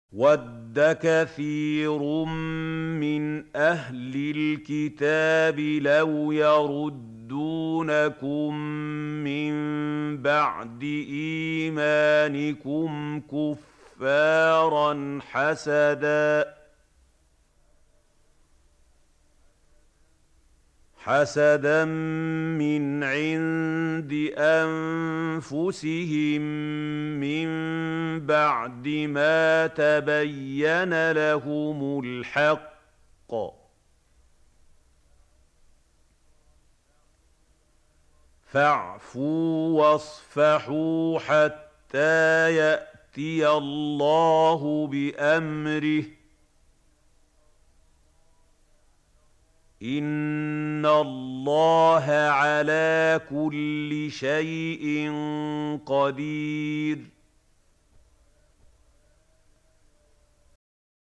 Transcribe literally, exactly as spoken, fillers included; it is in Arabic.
وَدَّ كَثِيرٌ مِّنْ أَهْلِ الْكِتَابِ لَوْ يَرُدُّونَكُم مِّن بَعْدِ إِيمَانِكُمْ كُفَّارًا حَسَدًا حَسَدًا مِّنْ عِندِ أَنفُسِهِم مِّن بَعْدِ مَا تَبَيَّنَ لَهُمُ الْحَقُّ ۖ فَاعْفُوا وَاصْفَحُوا حَتَّىٰ يَأْتِيَ اللَّهُ بِأَمْرِهِ ۗ إِنَّ اللَّهَ عَلَىٰ كُلِّ شَيْءٍ قَدِيرٌ